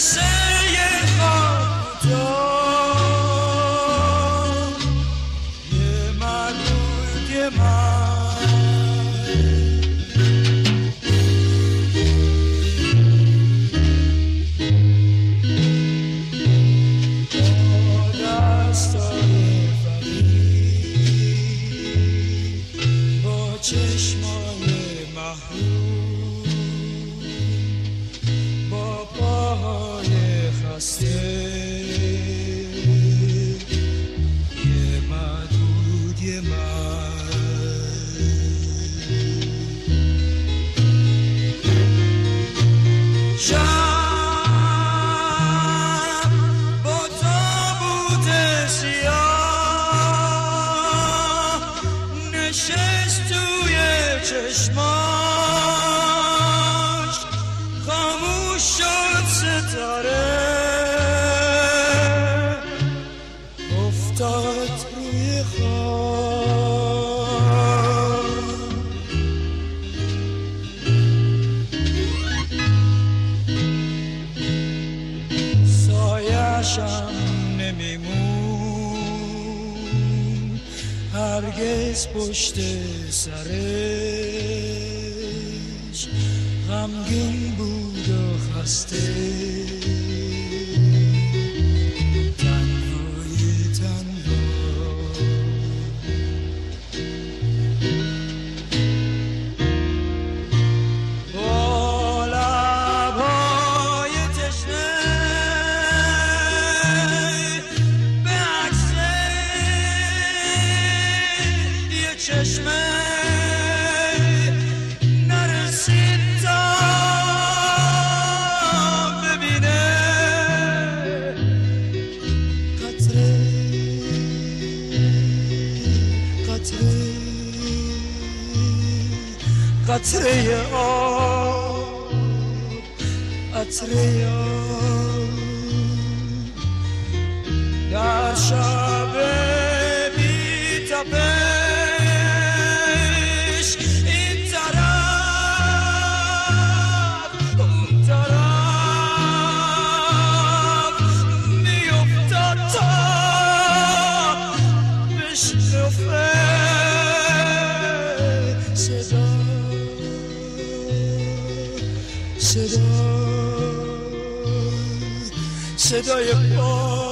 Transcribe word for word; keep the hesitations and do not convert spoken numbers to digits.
هرگز پشت سرش غمگین بود و خسته تنهای تنها با لبهای تشنه به عکس یه چشمه نرسید تا ببینه قطره قطره قطره آب قطره آب در شب بی تپش این طرف اون طرف میافتاد تا بشکفه صدا صدا صدای پا